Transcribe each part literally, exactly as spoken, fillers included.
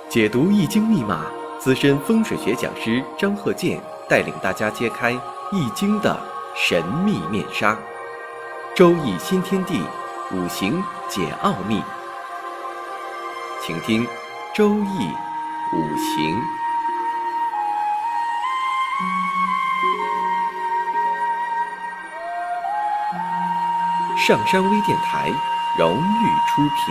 解读易经密码，资深风水学讲师张鹤剑带领大家揭开易经的神秘面纱。周易新天地，五行解奥秘。请听周易五行。上山微电台荣誉出品。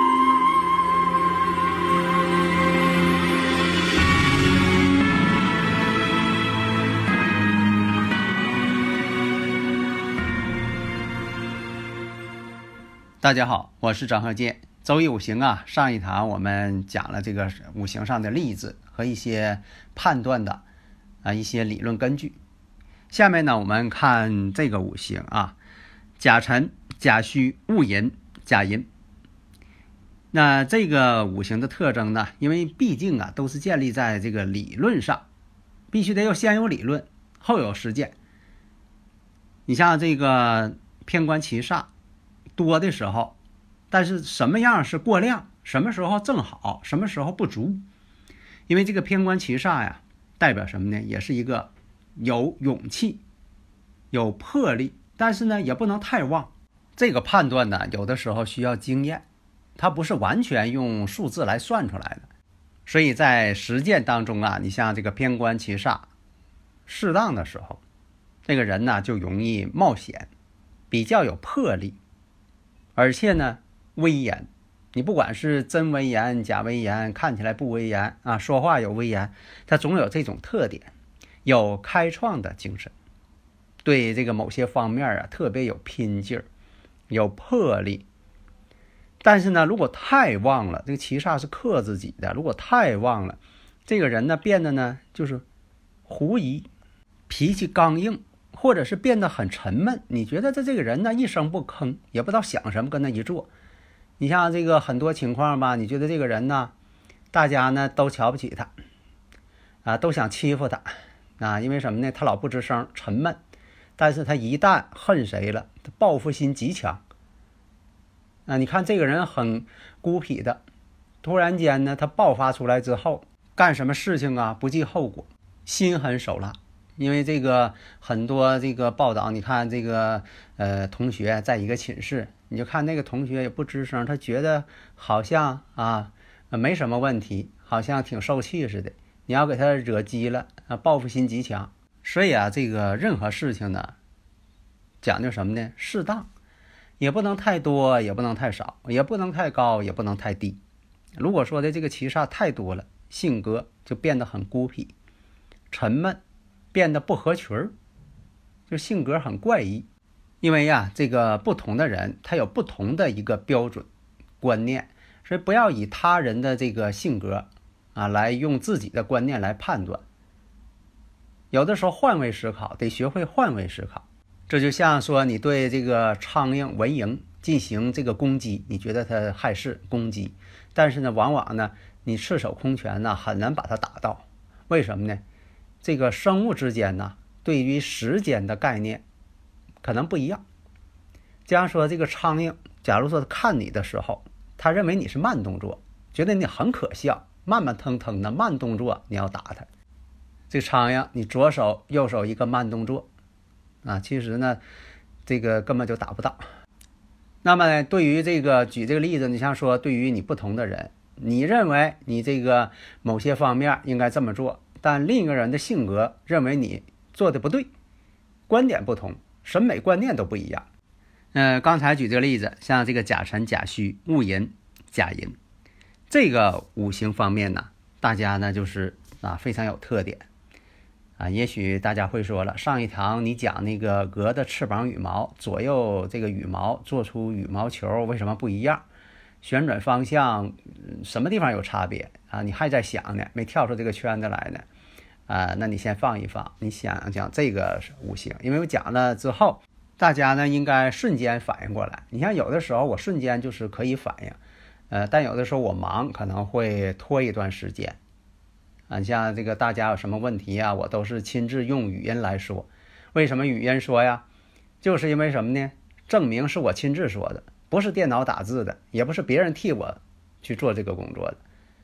大家好，我是张鹤剑。周易五行啊，上一堂我们讲了这个五行上的例子和一些判断的啊一些理论根据。下面呢，我们看这个五行啊，甲辰、甲戌、戊寅、甲寅。那这个五行的特征呢，因为毕竟啊都是建立在这个理论上，必须得有先有理论，后有实践。你像这个偏官七煞多的时候，但是什么样是过量，什么时候正好，什么时候不足。因为这个偏官七煞呀，代表什么呢？也是一个有勇气、有魄力，但是呢也不能太旺。这个判断呢，有的时候需要经验，它不是完全用数字来算出来的。所以在实践当中啊，你像这个偏官七煞适当的时候，这个人呢就容易冒险，比较有魄力，而且呢威严。你不管是真威严假威严，看起来不威严啊，说话有威严，他总有这种特点，有开创的精神，对这个某些方面啊特别有拼劲儿，有魄力。但是呢如果太旺了，这个七煞是克自己的，如果太旺了，这个人呢变得呢就是狐疑，脾气刚硬，或者是变得很沉闷。你觉得这这个人呢一声不吭，也不知道想什么，跟他一坐。你像这个很多情况吧，你觉得这个人呢，大家呢都瞧不起他啊，都想欺负他啊，因为什么呢？他老不吱声，沉闷。但是他一旦恨谁了，他报复心极强啊。你看这个人很孤僻的，突然间呢他爆发出来之后，干什么事情啊不计后果，心狠手辣。因为这个很多这个报道，你看这个呃同学在一个寝室，你就看那个同学也不吱声，他觉得好像啊没什么问题，好像挺受气似的。你要给他惹急了啊，报复心极强。所以啊，这个任何事情呢，讲究什么呢？适当，也不能太多，也不能太少，也不能太高，也不能太低。如果说的这个七煞太多了，性格就变得很孤僻、沉闷，变得不合群儿，就性格很怪异。因为呀，这个不同的人他有不同的一个标准观念，所以不要以他人的这个性格啊来用自己的观念来判断。有的时候换位思考，得学会换位思考。这就像说你对这个苍蝇、蚊蝇进行这个攻击，你觉得它害事攻击，但是呢往往呢你赤手空拳呢很难把它打到。为什么呢？这个生物之间呢对于时间的概念可能不一样。这样说，这个苍蝇假如说看你的时候，他认为你是慢动作，觉得你很可笑，慢慢腾腾的慢动作你要打他。这个苍蝇你左手右手一个慢动作啊，其实呢这个根本就打不到。那么呢对于这个举这个例子，你像说对于你不同的人，你认为你这个某些方面应该这么做，但另一个人的性格认为你做的不对，观点不同，审美观念都不一样。呃，刚才举这个例子，像这个甲辰、甲戌、戊寅、甲寅，这个五行方面呢，大家呢就是啊非常有特点啊。也许大家会说了，上一堂你讲那个鹅的翅膀羽毛左右这个羽毛做出羽毛球为什么不一样？旋转方向什么地方有差别啊？你还在想呢，没跳出这个圈子来呢。啊，那你先放一放，你想想这个五行，因为我讲了之后，大家呢应该瞬间反应过来。你像有的时候我瞬间就是可以反应，呃，但有的时候我忙可能会拖一段时间。啊，像这个大家有什么问题啊，我都是亲自用语音来说。为什么语音说呀？就是因为什么呢？证明是我亲自说的，不是电脑打字的，也不是别人替我去做这个工作的。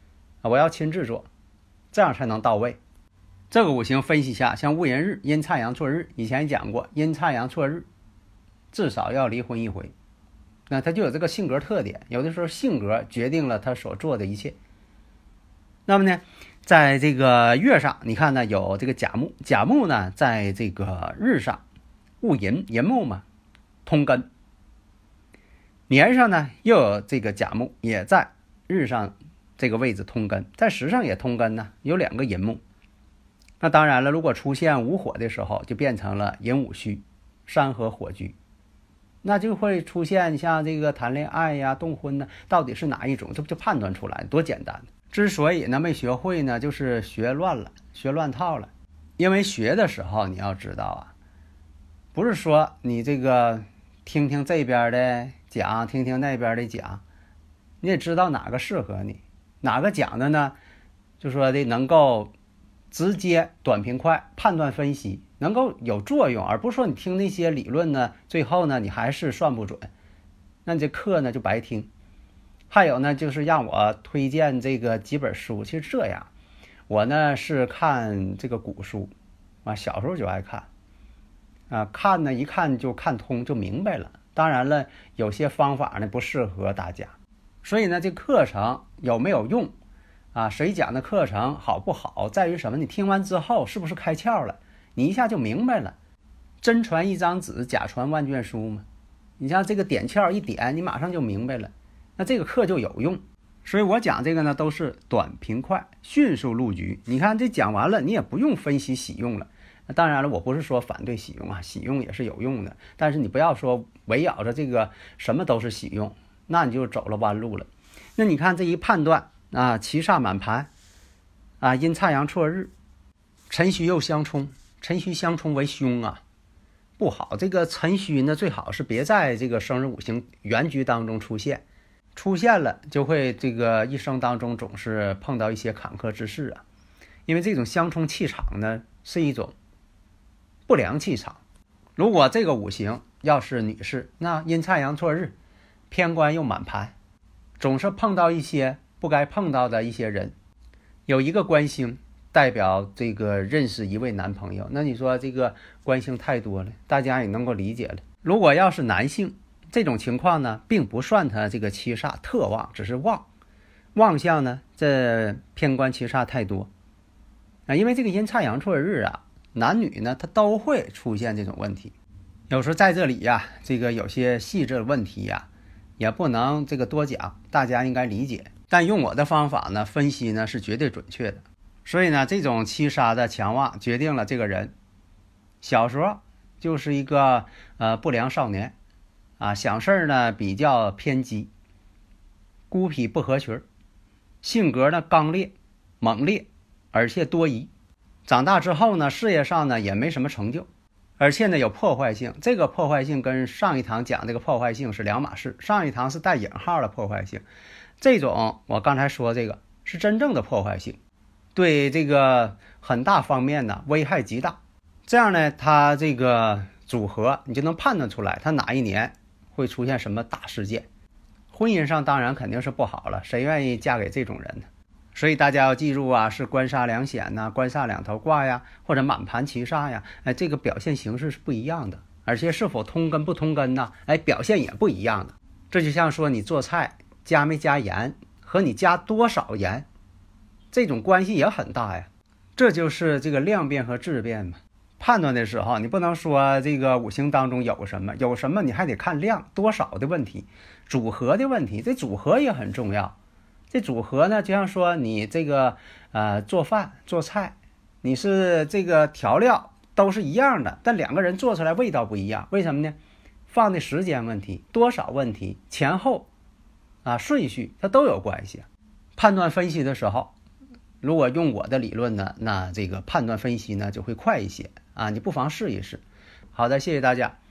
啊，我要亲自做，这样才能到位。这个五行分析一下，像戊寅日、阴差阳错日，以前讲过，阴差阳错日至少要离婚一回，那他就有这个性格特点，有的时候性格决定了他所做的一切。那么呢，在这个月上，你看呢有这个甲木，甲木呢在这个日上，戊寅寅木嘛，通根。年上呢又有这个甲木，也在日上这个位置通根，在时上也通根呢，有两个寅木。那当然了，如果出现午火的时候，就变成了寅午戌，山河火局，那就会出现像这个谈恋爱呀、动婚呢，到底是哪一种，这不就判断出来，多简单。之所以呢没学会呢，就是学乱了，学乱套了。因为学的时候你要知道啊，不是说你这个听听这边的讲，听听那边的讲，你也知道哪个适合你，哪个讲的呢，就说的能够直接短平快判断分析，能够有作用，而不是说你听那些理论呢，最后呢你还是算不准，那你这课呢就白听。还有呢，就是让我推荐这个几本书，其实这样，我呢是看这个古书啊，小时候就爱看啊，看呢一看就看通，就明白了。当然了，有些方法呢不适合大家，所以呢这课程有没有用啊？谁讲的课程好不好，在于什么？你听完之后是不是开窍了？你一下就明白了。真传一张纸，假传万卷书嘛。你像这个点窍一点，你马上就明白了，那这个课就有用。所以我讲这个呢，都是短平快，迅速入局。你看这讲完了，你也不用分析喜用了。那当然了，我不是说反对喜用啊，喜用也是有用的，但是你不要说围绕着这个什么都是喜用，那你就走了弯路了。那你看这一判断啊，七煞满盘啊，阴差阳错日，辰戌又相冲，辰戌相冲为凶啊，不好。这个辰戌呢，最好是别在这个生日五行原局当中出现，出现了就会这个一生当中总是碰到一些坎坷之事啊。因为这种相冲气场呢，是一种不良气场。如果这个五行要是女士，那阴差阳错日，偏官又满盘，总是碰到一些不该碰到的一些人。有一个官星代表这个认识一位男朋友，那你说这个官星太多了，大家也能够理解了。如果要是男性，这种情况呢，并不算他这个七煞特旺，只是旺。旺相呢，这偏官七煞太多啊，因为这个阴差阳错日啊，男女呢，他都会出现这种问题。有时候在这里呀，这个有些细致的问题呀，也不能这个多讲，大家应该理解。但用我的方法呢，分析呢是绝对准确的。所以呢，这种七杀的强旺决定了这个人小时候就是一个呃不良少年啊，想事儿呢比较偏激，孤僻不合群，性格呢刚烈猛烈，而且多疑。长大之后呢，事业上呢也没什么成就，而且呢有破坏性。这个破坏性跟上一堂讲这个破坏性是两码事，上一堂是带引号的破坏性，这种我刚才说这个是真正的破坏性，对这个很大方面呢危害极大。这样呢，它这个组合你就能判断出来，它哪一年会出现什么大事件。婚姻上当然肯定是不好了，谁愿意嫁给这种人呢？所以大家要记住啊，是官杀两显呐，官煞两头挂呀，或者满盘七煞呀，哎，这个表现形式是不一样的，而且是否通根不通根呢？哎，表现也不一样的。这就像说你做菜加没加盐和你加多少盐，这种关系也很大呀。这就是这个量变和质变嘛。判断的时候，你不能说这个五行当中有什么有什么，你还得看量多少的问题，组合的问题，这组合也很重要。这组合呢，就像说你这个呃做饭做菜，你是这个调料都是一样的，但两个人做出来味道不一样，为什么呢？放的时间问题、多少问题、前后啊顺序，它都有关系。判断分析的时候，如果用我的理论呢，那这个判断分析呢就会快一些啊，你不妨试一试。好的，谢谢大家。